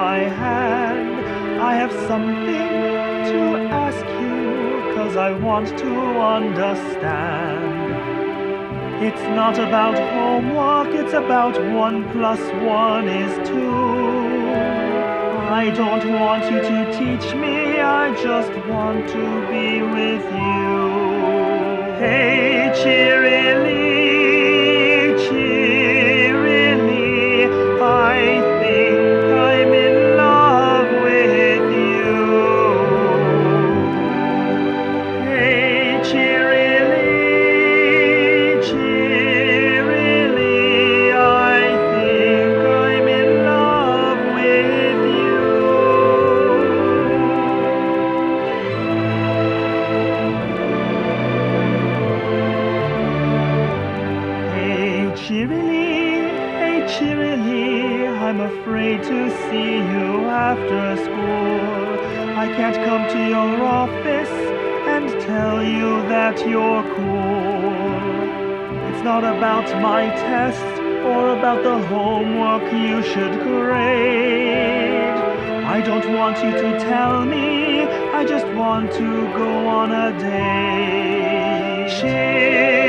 my hand. I have something to ask you, 'cause I want to understand. It's not about homework, it's about 1+1 is 2. I don't want you to teach me, I just want to be with you. Hey, cheerily, cheerily, I think I'm in love with you. Hey, cheerily, cheerily, I think I'm in love with you. Hey, cheerily, I'm afraid to see you after school. I can't come to your office and tell you that you're cool. It's not about my test or about the homework you should grade. I don't want you to tell me, I just want to go on a date.